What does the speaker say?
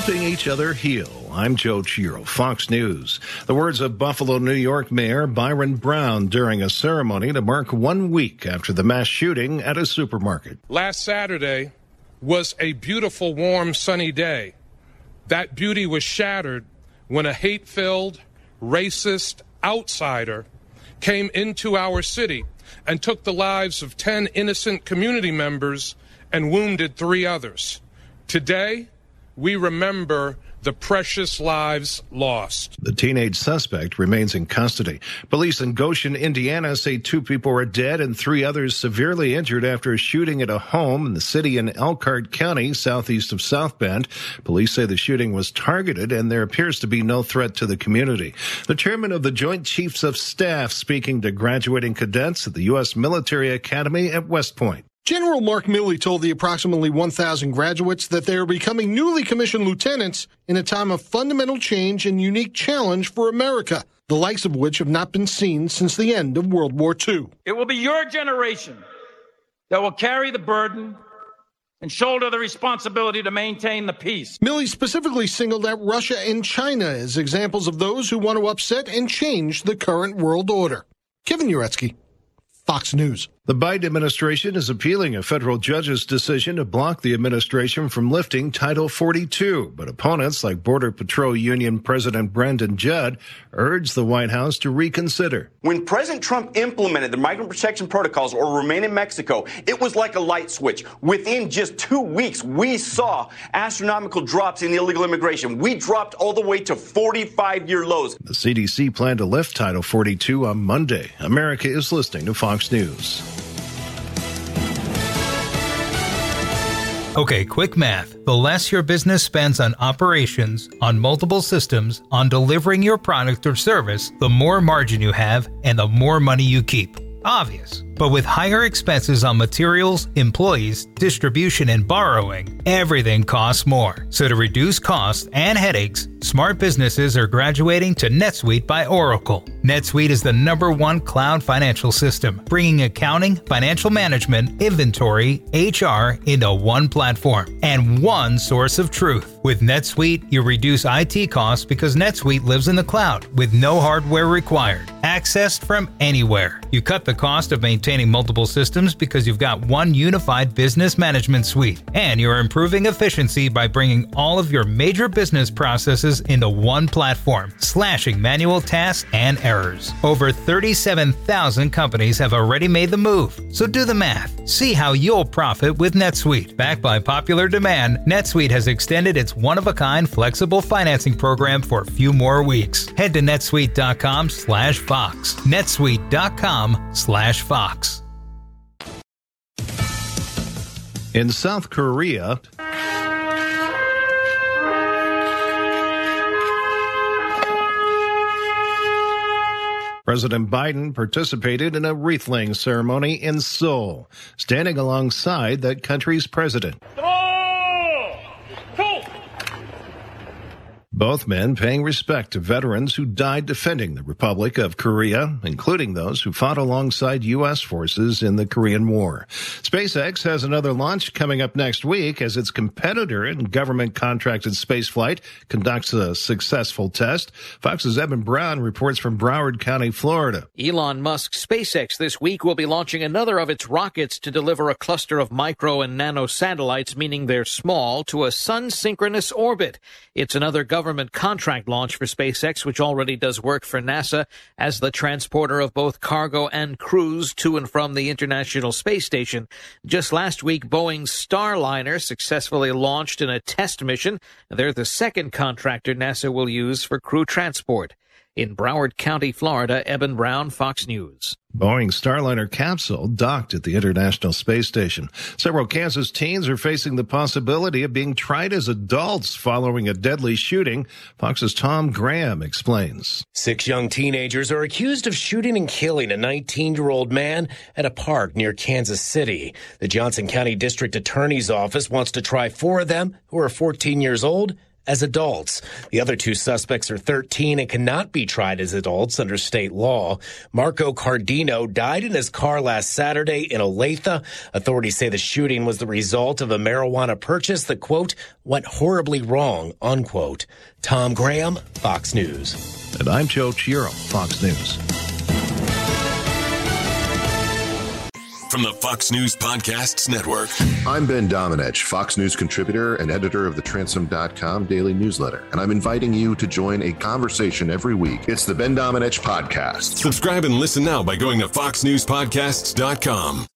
helping each other heal. I'm Joe Chiro, Fox News. The words of Buffalo, New York Mayor Byron Brown during a ceremony to mark 1 week after the mass shooting at a supermarket. Last Saturday was a beautiful, warm, sunny day. That beauty was shattered when a hate-filled, racist outsider came into our city and took the lives of 10 innocent community members and wounded 3 others. Today, we remember the precious lives lost. The teenage suspect remains in custody. Police in Goshen, Indiana say 2 people are dead and 3 others severely injured after a shooting at a home in the city in Elkhart County, southeast of South Bend. Police say the shooting was targeted and there appears to be no threat to the community. The chairman of the Joint Chiefs of Staff speaking to graduating cadets at the U.S. Military Academy at West Point. General Mark Milley told the approximately 1,000 graduates that they are becoming newly commissioned lieutenants in a time of fundamental change and unique challenge for America, the likes of which have not been seen since the end of World War II. It will be your generation that will carry the burden and shoulder the responsibility to maintain the peace. Milley specifically singled out Russia and China as examples of those who want to upset and change the current world order. Kevin Uretsky, Fox News. The Biden administration is appealing a federal judge's decision to block the administration from lifting Title 42, but opponents like Border Patrol Union President Brandon Judd urge the White House to reconsider. When President Trump implemented the migrant protection protocols or remain in Mexico, it was like a light switch. Within just 2 weeks, we saw astronomical drops in illegal immigration. We dropped all the way to 45-year lows. The CDC planned to lift Title 42 on Monday. America is listening to Fox News. Okay, quick math. The less your business spends on operations, on multiple systems, on delivering your product or service, the more margin you have and the more money you keep. Obvious. But with higher expenses on materials, employees, distribution, and borrowing, everything costs more. So to reduce costs and headaches, smart businesses are graduating to NetSuite by Oracle. NetSuite is the #1 cloud financial system, bringing accounting, financial management, inventory, HR into one platform and one source of truth. With NetSuite, you reduce IT costs because NetSuite lives in the cloud with no hardware required, accessed from anywhere. You cut the cost of maintaining multiple systems because you've got one unified business management suite, and you're improving efficiency by bringing all of your major business processes into one platform, slashing manual tasks and errors. Over 37,000 companies have already made the move, so do the math. See how you'll profit with NetSuite. Backed by popular demand, NetSuite has extended its one-of-a-kind flexible financing program for a few more weeks. Head to netsuite.com/Fox. netsuite.com/Fox. In South Korea, President Biden participated in a wreath-laying ceremony in Seoul, standing alongside that country's president. Both men paying respect to veterans who died defending the Republic of Korea, including those who fought alongside U.S. forces in the Korean War. SpaceX has another launch coming up next week as its competitor in government-contracted spaceflight conducts a successful test. Fox's Evan Brown reports from Broward County, Florida. Elon Musk's SpaceX this week will be launching another of its rockets to deliver a cluster of micro and nano satellites, meaning they're small, to a sun-synchronous orbit. It's another government contract launch for SpaceX, which already does work for NASA as the transporter of both cargo and crews to and from the International Space Station. Just last week, Boeing's Starliner successfully launched in a test mission. They're the second contractor NASA will use for crew transport. In Broward County, Florida, Evan Brown, Fox News. Boeing's Starliner capsule docked at the International Space Station. Several Kansas teens are facing the possibility of being tried as adults following a deadly shooting. Fox's Tom Graham explains. 6 young teenagers are accused of shooting and killing a 19-year-old man at a park near Kansas City. The Johnson County District Attorney's Office wants to try 4 of them who are 14 years old as adults. The other two suspects are 13 and cannot be tried as adults under state law. Marco Cardino died in his car last Saturday in Olathe. Authorities say the shooting was the result of a marijuana purchase that, quote, went horribly wrong, unquote. Tom Graham, Fox News. And I'm Joe Chiaro, Fox News. From the Fox News Podcasts Network. I'm Ben Domenech, Fox News contributor and editor of the Transom.com daily newsletter, and I'm inviting you to join a conversation every week. It's the Ben Domenech Podcast. Subscribe and listen now by going to foxnewspodcasts.com.